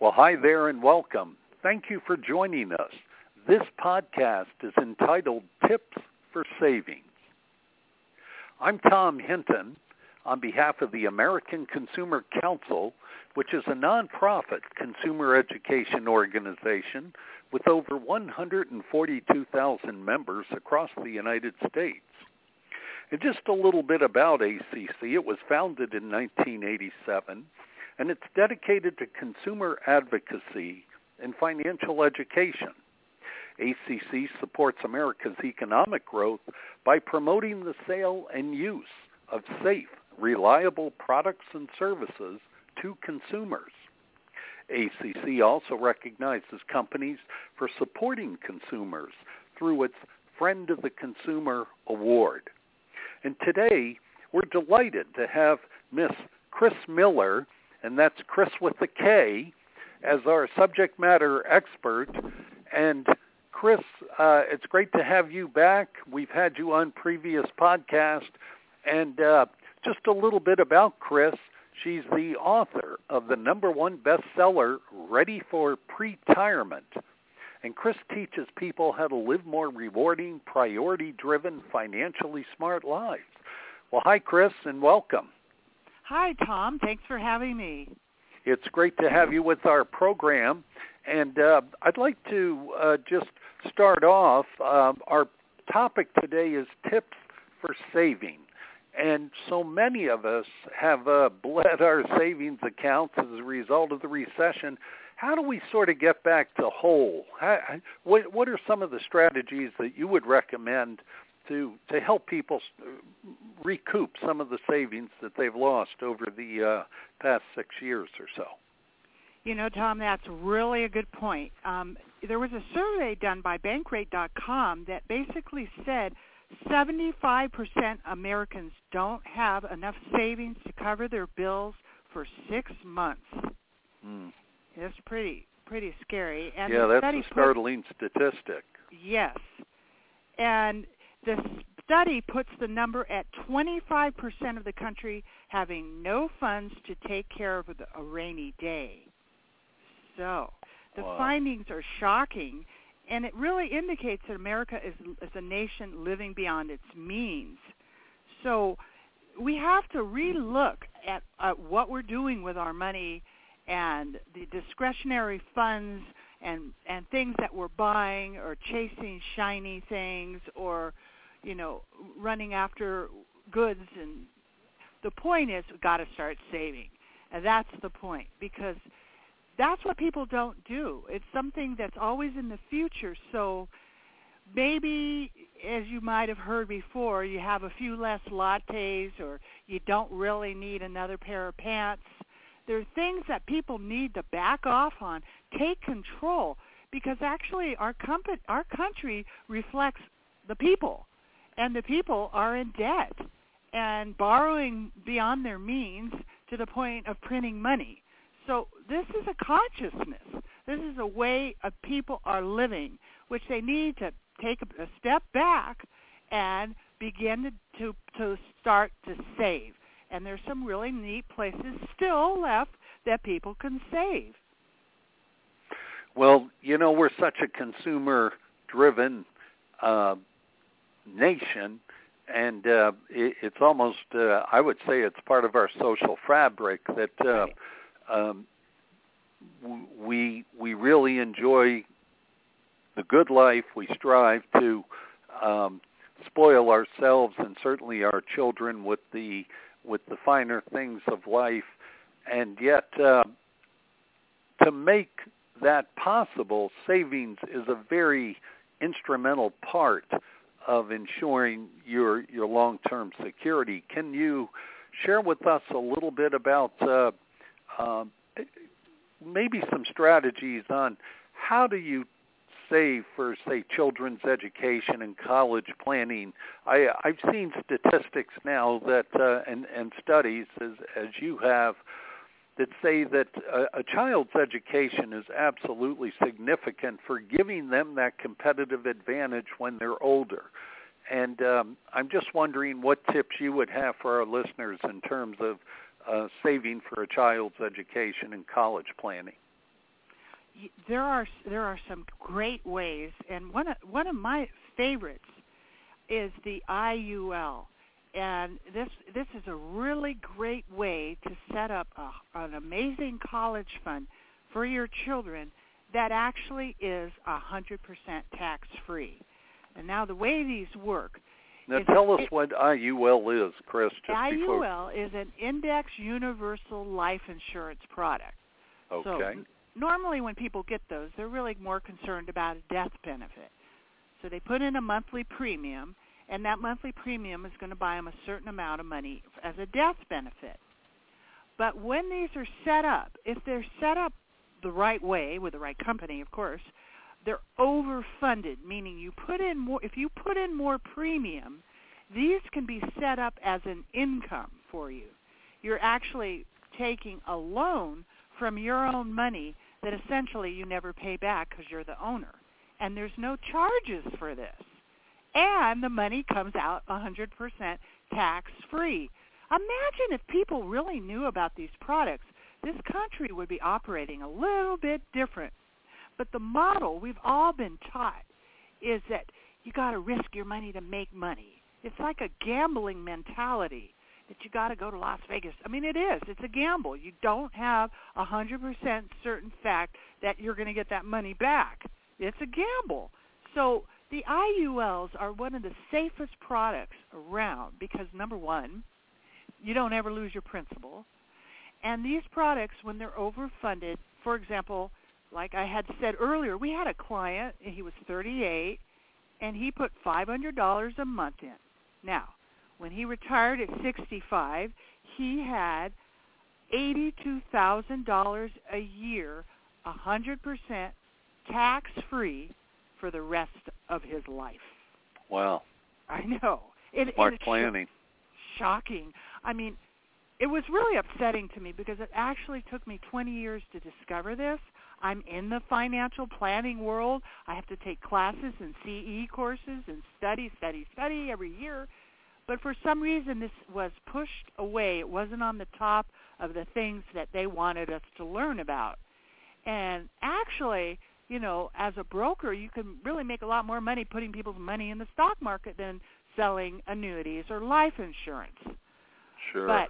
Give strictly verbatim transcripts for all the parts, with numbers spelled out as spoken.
Well, hi there and welcome. Thank you for joining us. This podcast is entitled Tips for Savings. I'm Tom Hinton on behalf of the American Consumer Council, which is a nonprofit consumer education organization with over one hundred forty-two thousand members across the United States. And just a little bit about A C C. It was founded in nineteen eighty-seven, and it's dedicated to consumer advocacy and financial education. A C C supports America's economic growth by promoting the sale and use of safe, reliable products and services to consumers. A C C also recognizes companies for supporting consumers through its Friend of the Consumer Award. And today, we're delighted to have Miss Chris Miller, and that's Chris with the K, as our subject matter expert. And Chris, uh, it's great to have you back. We've had you on previous podcasts. And uh, just a little bit about Chris. She's the author of the number one bestseller, Ready for Pre-Tirement. And Chris teaches people how to live more rewarding, priority-driven, financially smart lives. Well, hi, Chris, and welcome. Hi, Tom. Thanks for having me. It's great to have you with our program. And uh, I'd like to uh, just start off. Uh, our topic today is tips for saving. And so many of us have uh, bled our savings accounts as a result of the recession. How do we sort of get back to whole? How, what, what are some of the strategies that you would recommend to to help people recoup some of the savings that they've lost over the uh, past six years or so? You know, Tom, that's really a good point. Um, there was a survey done by Bankrate dot com that basically said seventy-five percent Americans don't have enough savings to cover their bills for six months. Mm. It's pretty pretty scary. And yeah, that's a startling put, statistic. Yes. And the study puts the number at twenty-five percent of the country having no funds to take care of a rainy day. So the wow. findings are shocking, and it really indicates that America is, is a nation living beyond its means. So we have to relook at, at what we're doing with our money and the discretionary funds and, and things that we're buying or chasing shiny things or, you know, running after goods. And the point is we've got to start saving. And that's the point, because that's what people don't do. It's something that's always in the future. So maybe, as you might have heard before, you have a few less lattes, or you don't really need another pair of pants. There are things that people need to back off on. Take control, because actually our, comp- our country reflects the people, and the people are in debt and borrowing beyond their means to the point of printing money. So this is a consciousness. This is a way of people are living, which they need to take a, a step back and begin to, to to start to save. And there's some really neat places still left that people can save. Well, you know, we're such a consumer-driven uh, nation, and uh, it, it's almost, uh, I would say it's part of our social fabric that uh, right. um, we we really enjoy the good life. We strive to um, spoil ourselves and certainly our children with the with the finer things of life, and yet uh, to make that possible, savings is a very instrumental part of ensuring your your long-term security. Can you share with us a little bit about uh, uh, maybe some strategies on how do you save for, say, children's education and college planning? I, I've seen statistics now that uh, and, and studies, as, as you have, that say that a, a child's education is absolutely significant for giving them that competitive advantage when they're older. And um, I'm just wondering what tips you would have for our listeners in terms of uh, saving for a child's education and college planning. there are there are some great ways, and one of, one of my favorites is the I U L. And this this is a really great way to set up a, an amazing college fund for your children that actually is one hundred percent tax-free. And now the way these work... Now tell us it, what I U L is, Chris. Just I U L before. is an Index Universal Life Insurance product. Okay. So normally when people get those, they're really more concerned about a death benefit. So they put in a monthly premium, and that monthly premium is going to buy them a certain amount of money as a death benefit. But when these are set up, if they're set up the right way, with the right company, of course, they're overfunded, meaning you put in more. If you put in more premium, these can be set up as an income for you. You're actually taking a loan from your own money that essentially you never pay back because you're the owner. And there's no charges for this. And the money comes out one hundred percent tax-free. Imagine if people really knew about these products. This country would be operating a little bit different. But the model we've all been taught is that you got to risk your money to make money. It's like a gambling mentality that you got to go to Las Vegas. I mean, it is. It's a gamble. You don't have a one hundred percent certain fact that you're going to get that money back. It's a gamble. So the I U Ls are one of the safest products around because, number one, you don't ever lose your principal. And these products, when they're overfunded, for example, like I had said earlier, we had a client, he was thirty-eight, and he put five hundred dollars a month in. Now, when he retired at sixty-five, he had eighty-two thousand dollars a year, one hundred percent tax-free for the rest of his life. Wow. I know. It, Smart it's planning. Sh- shocking. I mean, it was really upsetting to me because it actually took me twenty years to discover this. I'm in the financial planning world. I have to take classes and C E courses and study, study, study every year. But for some reason, this was pushed away. It wasn't on the top of the things that they wanted us to learn about. And actually, you know, as a broker, you can really make a lot more money putting people's money in the stock market than selling annuities or life insurance. Sure. But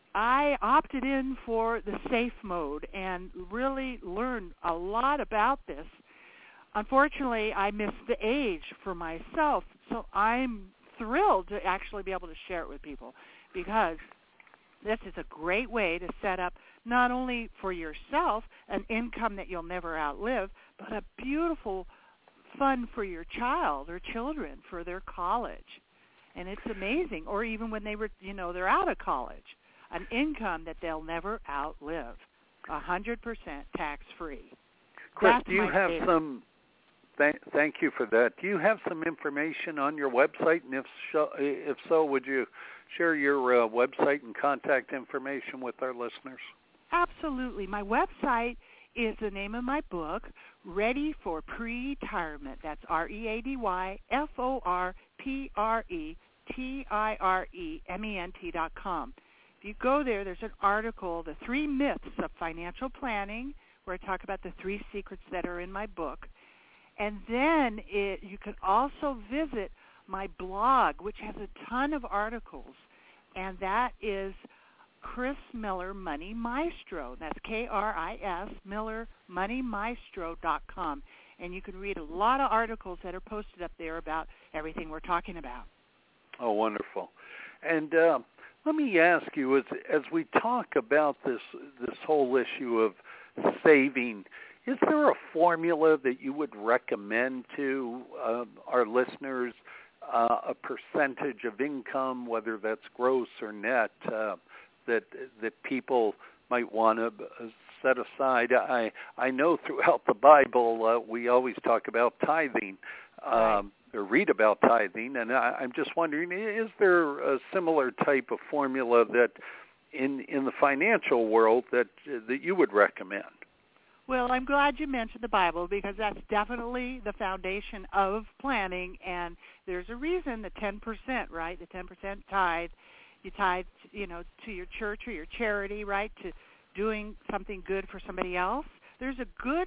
I opted in for the safe mode and really learned a lot about this. Unfortunately, I missed the age for myself, so I'm thrilled to actually be able to share it with people because this is a great way to set up not only for yourself an income that you'll never outlive, but a beautiful fund for your child or children for their college. And it's amazing. Or even when they were, you know, they're out of college, an income that they'll never outlive, one hundred percent tax-free. Chris, That's do you have favorite. some, th- thank you for that. Do you have some information on your website? And if so, if so would you share your uh, website and contact information with our listeners? Absolutely. My website is the name of my book, Ready for Pre-Retirement. That's R E A D Y F O R P R E T I R E M E N T dot com. If you go there, there's an article, The Three Myths of Financial Planning, where I talk about the three secrets that are in my book. And then it, you can also visit my blog, which has a ton of articles, and that is Chris Miller Money Maestro. That's K R I S, Miller Money Maestro dot com. And you can read a lot of articles that are posted up there about everything we're talking about. Oh, wonderful. And uh, let me ask you, as, as we talk about this this whole issue of saving, is there a formula that you would recommend to uh, our listeners, uh, a percentage of income, whether that's gross or net, uh, that that people might want to set aside? I I know throughout the Bible uh, we always talk about tithing, um, Right. or read about tithing, and I, I'm just wondering, is there a similar type of formula that in in the financial world that that you would recommend? Well, I'm glad you mentioned the Bible because that's definitely the foundation of planning, and there's a reason the ten percent, right, the ten percent tithe. You tithe, you know, to your church or your charity, right, to doing something good for somebody else. There's a good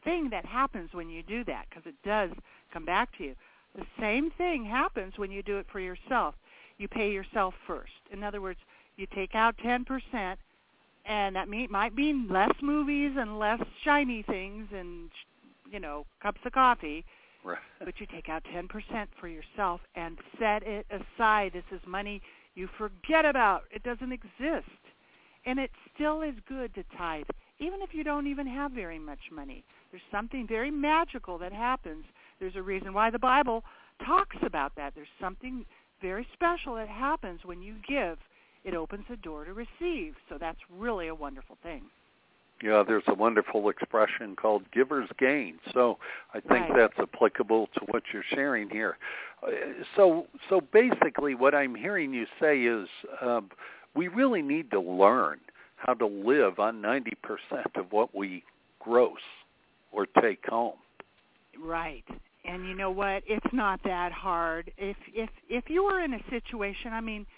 thing that happens when you do that, because it does come back to you. The same thing happens when you do it for yourself. You pay yourself first. In other words, you take out ten percent, and that mean, might mean less movies and less shiny things and, you know, cups of coffee. Right. But you take out ten percent for yourself and set it aside. This is money you forget about. It doesn't exist. And it still is good to tithe, even if you don't even have very much money. There's something very magical that happens. There's a reason why the Bible talks about that. There's something very special that happens when you give. It opens the door to receive. So that's really a wonderful thing. Yeah, there's a wonderful expression called giver's gain. So I think right. that's applicable to what you're sharing here. Uh, so so basically what I'm hearing you say is um, we really need to learn how to live on ninety percent of what we gross or take home. Right. And you know what? It's not that hard. If if if you were in a situation, I mean,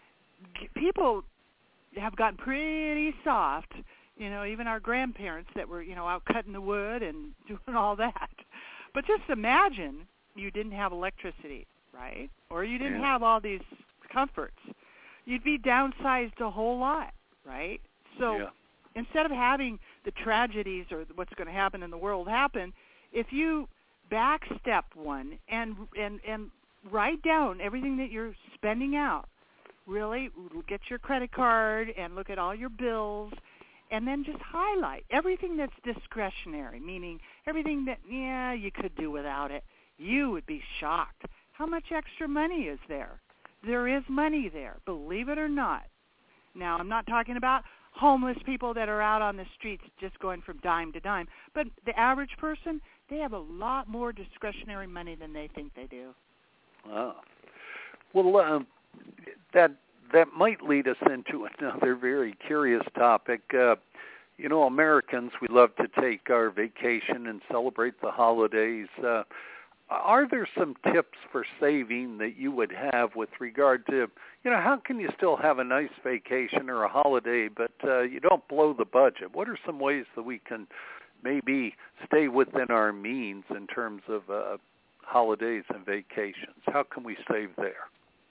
g- people have gotten pretty soft. You know, even our grandparents that were, you know, out cutting the wood and doing all that. But just imagine you didn't have electricity, right? Or you didn't yeah. have all these comforts. You'd be downsized a whole lot, right? So yeah. instead of having the tragedies or what's going to happen in the world happen, if you backstep one and and and write down everything that you're spending out, really get your credit card and look at all your bills, and then just highlight everything that's discretionary, meaning everything that, yeah, you could do without it. You would be shocked. How much extra money is there? There is money there, believe it or not. Now, I'm not talking about homeless people that are out on the streets just going from dime to dime, but the average person, they have a lot more discretionary money than they think they do. Wow. Well, um, that that might lead us into another very curious topic. Uh, you know, Americans, we love to take our vacation and celebrate the holidays. Uh, are there some tips for saving that you would have with regard to, you know, how can you still have a nice vacation or a holiday, but uh, you don't blow the budget? What are some ways that we can maybe stay within our means in terms of uh, holidays and vacations? How can we save there?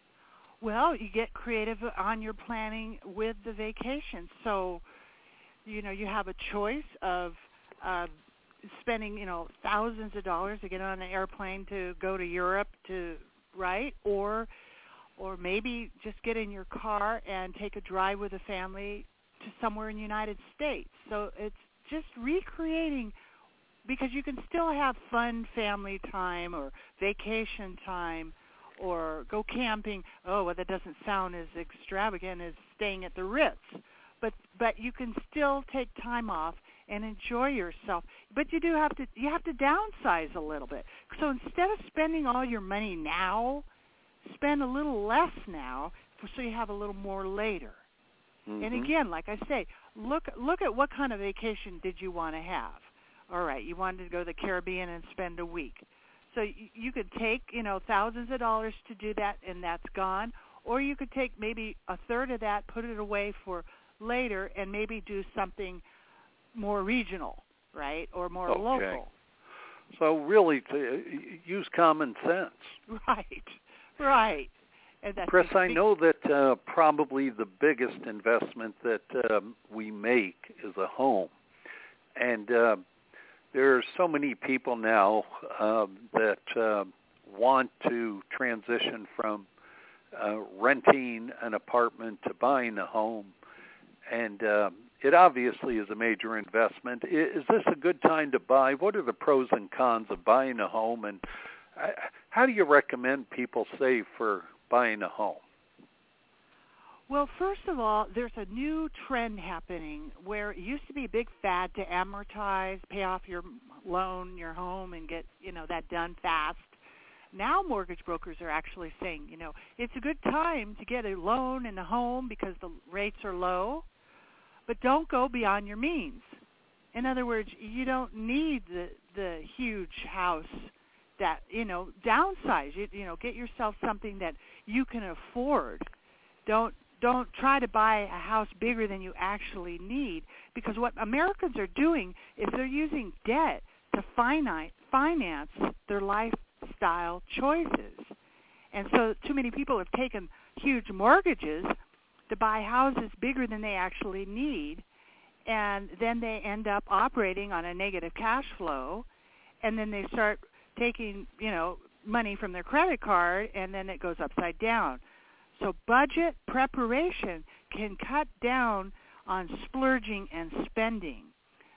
Well, you get creative on your planning with the vacation. So, you know, you have a choice of uh, spending, you know, thousands of dollars to get on an airplane to go to Europe, to right, or or maybe just get in your car and take a drive with a family to somewhere in the United States. So it's just recreating, because you can still have fun family time or vacation time, or go camping. Oh, well, that doesn't sound as extravagant as staying at the Ritz. But but you can still take time off and enjoy yourself. But you do have to you have to downsize a little bit. So instead of spending all your money now, spend a little less now so you have a little more later. Mm-hmm. And again, like I say, look look at what kind of vacation did you want to have. All right, you wanted to go to the Caribbean and spend a week. So you could take, you know, thousands of dollars to do that, and that's gone. Or you could take maybe a third of that, put it away for later, and maybe do something more regional, right, or more okay. local. So really, to use common sense. Right, right. And that's Chris, I big... know that uh, probably the biggest investment that um, we make is a home. And uh, there are so many people now um, that uh, want to transition from uh, renting an apartment to buying a home, and uh, it obviously is a major investment. Is this a good time to buy? What are the pros and cons of buying a home, and how do you recommend people save for buying a home? Well, first of all, there's a new trend happening where it used to be a big fad to amortize, pay off your loan, your home, and get, you know, that done fast. Now mortgage brokers are actually saying, you know, it's a good time to get a loan and a home because the rates are low, but don't go beyond your means. In other words, you don't need the, the huge house that, you know, downsize. You, you know, get yourself something that you can afford. Don't Don't try to buy a house bigger than you actually need, because what Americans are doing is they're using debt to finite, finance their lifestyle choices. And so too many people have taken huge mortgages to buy houses bigger than they actually need, and then they end up operating on a negative cash flow, and then they start taking, you know, money from their credit card, and then it goes upside down. So budget preparation can cut down on splurging and spending.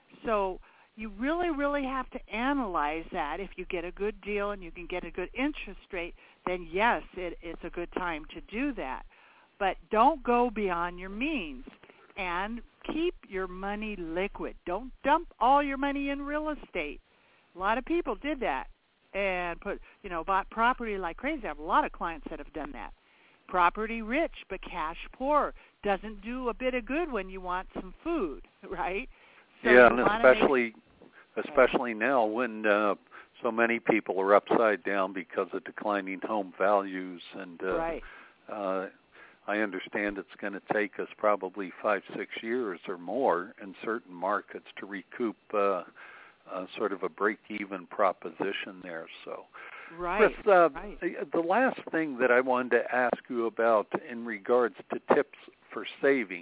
So you really, really have to analyze that. If you get a good deal and you can get a good interest rate, then yes, it, it's a good time to do that. But don't go beyond your means, and keep your money liquid. Don't dump all your money in real estate. A lot of people did that and put, you know, bought property like crazy. I have a lot of clients that have done that. Property rich but cash poor doesn't do a bit of good when you want some food, right? So yeah, and especially make... especially now when uh, so many people are upside down because of declining home values, and uh, right. uh, I understand it's going to take us probably five, six years or more in certain markets to recoup uh, uh, sort of a break-even proposition there. So, right. Chris, uh, right. the last thing that I wanted to ask you about in regards to tips for saving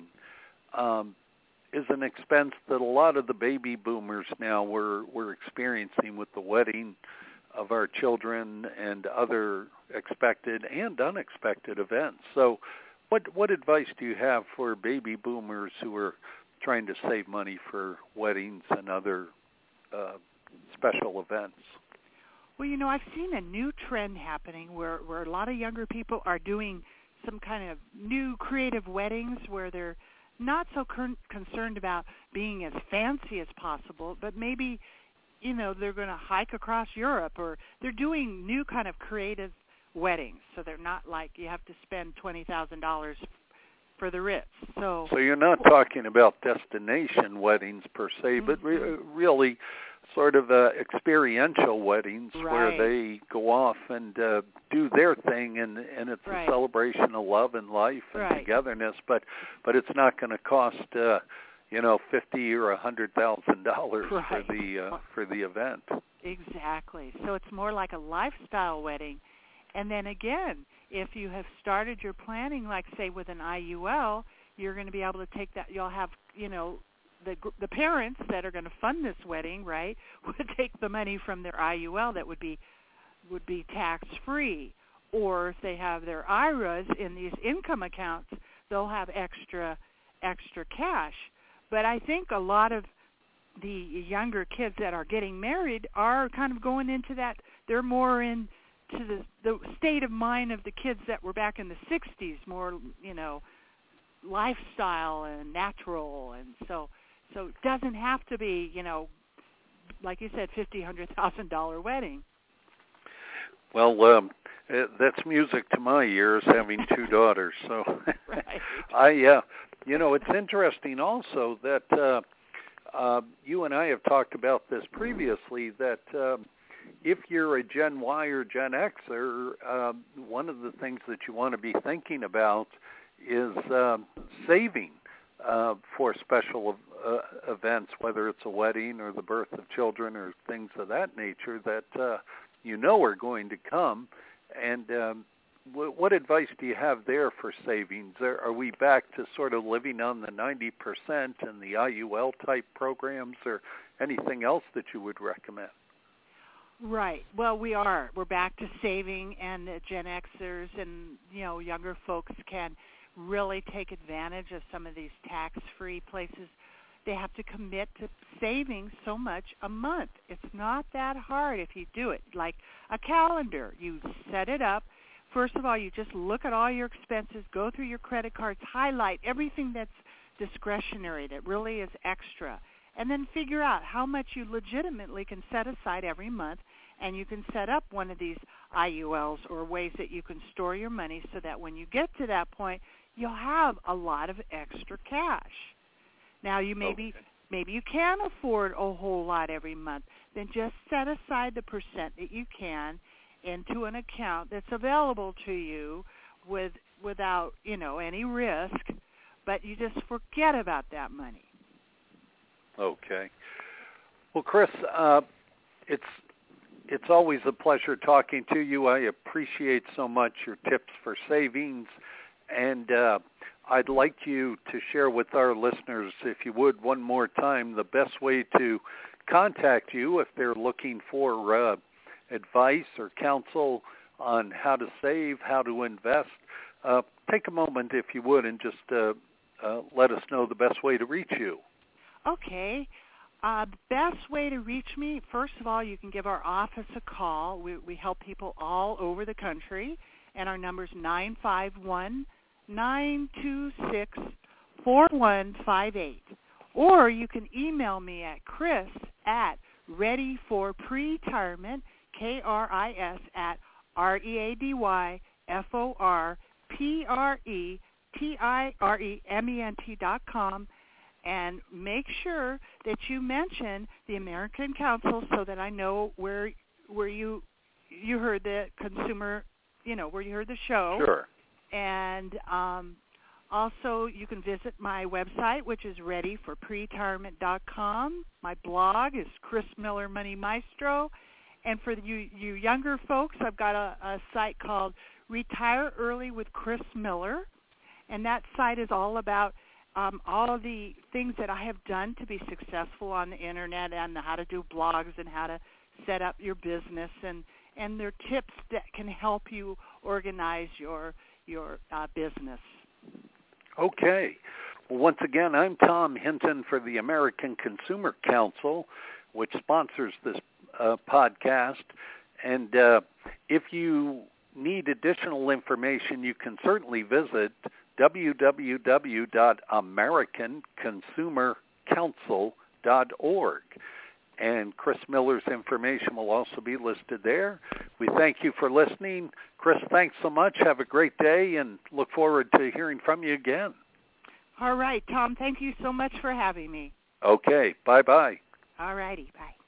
um, is an expense that a lot of the baby boomers now were, were experiencing with the wedding of our children and other expected and unexpected events. So what what advice do you have for baby boomers who are trying to save money for weddings and other uh, special events? Well, you know, I've seen a new trend happening where, where a lot of younger people are doing some kind of new creative weddings where they're not so con- concerned about being as fancy as possible, but maybe, you know, they're going to hike across Europe, or they're doing new kind of creative weddings. So they're not like you have to spend twenty thousand dollars for the Ritz. So so you're not talking about destination weddings per se, mm-hmm. but re- really sort of uh, experiential weddings right. where they go off and uh, do their thing, and, and it's right. a celebration of love and life and right. togetherness, but but it's not going to cost uh, you know fifty or a hundred thousand dollars right. for the uh, for the event. Exactly. So it's more like a lifestyle wedding. And then again, if you have started your planning, like say with an I U L, you're going to be able to take that. You'll have, you know, the the parents that are going to fund this wedding, right, would take the money from their I U L that would be would be tax free. Or if they have their I R As in these income accounts, they'll have extra extra cash. But I think a lot of the younger kids that are getting married are kind of going into that. They're more in to the, the state of mind of the kids that were back in the sixties, more, you know, lifestyle and natural, and so so it doesn't have to be, you know, like you said, fifty, hundred thousand dollar wedding. Well, um, that's music to my ears, having two daughters. So, right. I, uh, you know, it's interesting also that uh, uh, you and I have talked about this previously. That um, if you're a Gen Y or Gen Xer, uh, one of the things that you want to be thinking about is uh, saving uh, for special uh, events, whether it's a wedding or the birth of children or things of that nature that uh, you know are going to come. And um, w- what advice do you have there for savings? Are, are we back to sort of living on the ninety percent and the I U L type programs, or anything else that you would recommend? Right. Well, we are. We're back to saving, and the Gen Xers and, you know, younger folks can really take advantage of some of these tax-free places. They have to commit to saving so much a month. It's not that hard if you do it. Like a calendar, you set it up. First of all, you just look at all your expenses, go through your credit cards, highlight everything that's discretionary, that really is extra, and then figure out how much you legitimately can set aside every month, and you can set up one of these I U Ls or ways that you can store your money so that when you get to that point, you'll have a lot of extra cash. Now, you maybe okay. maybe you can afford a whole lot every month. Then just set aside the percent that you can into an account that's available to you with without, you know, any risk, but you just forget about that money. Okay. Well, Chris, uh, it's it's always a pleasure talking to you. I appreciate so much your tips for savings, and uh, I'd like you to share with our listeners, if you would, one more time, the best way to contact you if they're looking for uh, advice or counsel on how to save, how to invest. Uh, take a moment, if you would, and just uh, uh, let us know the best way to reach you. Okay. Uh, the best way to reach me, first of all, you can give our office a call. We, we help people all over the country, and our number is nine five one, nine two six, four one five eight. Or you can email me at Chris at Ready for Pre-Tirement, K R I S, at R E A D Y F O R P R E T I R E M E N T dot com, and make sure that you mention the American Council so that I know where where you you heard the consumer, you know, where you heard the show. Sure. And um, also you can visit my website, which is ready for pretirement dot com. My blog is Chris Miller Money Maestro. And for you, you younger folks, I've got a, a site called Retire Early with Chris Miller, and that site is all about um, all of the things that I have done to be successful on the internet, and how to do blogs and how to set up your business, and and there are tips that can help you organize your your uh, business. Okay. Well, once again, I'm Tom Hinton for the American Consumer Council, which sponsors this uh, podcast. And uh, if you need additional information, you can certainly visit w w w dot american consumer council dot org. And Chris Miller's information will also be listed there. We thank you for listening. Chris, thanks so much. Have a great day, and look forward to hearing from you again. All right, Tom, thank you so much for having me. Okay, bye-bye. All righty, bye.